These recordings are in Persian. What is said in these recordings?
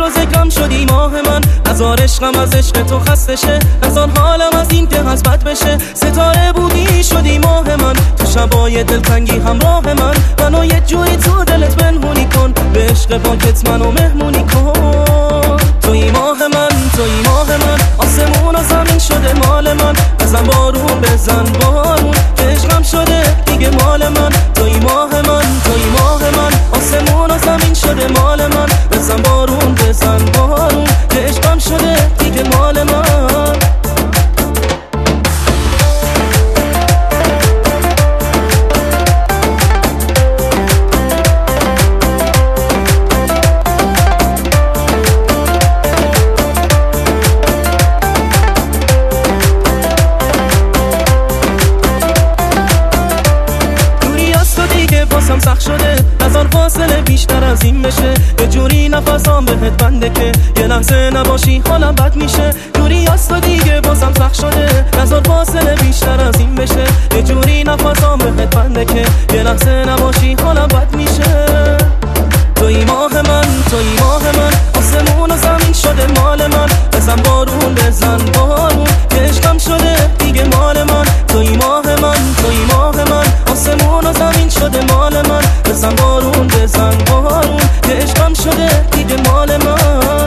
رو ذکرم شدی ماه من، نزار عشقم از عشق تو خسته شه، نزار حالم از این که از بد بشه. ستاره بودی شدی ماه من، تو شبای دلتنگی همراه من، منو یه جوری تو دلت بنمونی کن، به عشق پاکت منو مهمونی کن. توی ماه من، توی ماه من، آسمون و زمین شده مال من، بزن بارون بزن بارون که عشقم شده دیگه مال من. توی ماه من، توی ماه من، آسمون و زمین شده مال من، بزن بارون بزن بارون که عشقم شده دیگه مال من. باسم سخت شده، نزار فاصله بیشتر از این بشه، یه جوری نفسام بهت بنده که یه لحظه نباشی حالم بد میشه. جوری هست و دیگه باسم سخت شده، نزار فاصله بیشتر از این بشه، یه جوری نفسام بهت بنده که یه لحظه نباشی حالم بد میشه. توی ماه من، توی ماه من، آسمون و زمین شده مال من، بزن بارون بزن بارون که عشقم شده دیگه مال من. توی ماه من، توی ماه من، آسمون و زمین شده مال من، بزن بارون بزن بارون که عشقم شده دیگه مال من.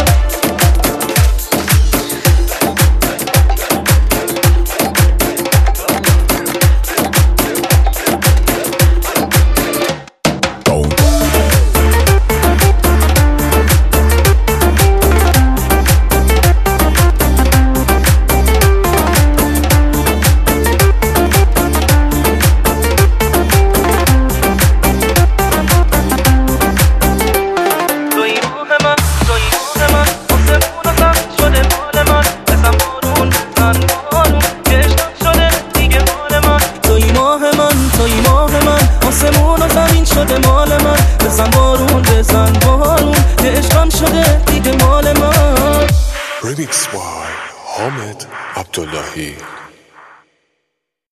آسمون و زمین شده مال من، بزن بارون بزن بارون که عشقم شده دیگه مال من. Remix by Hamid Abdullahi.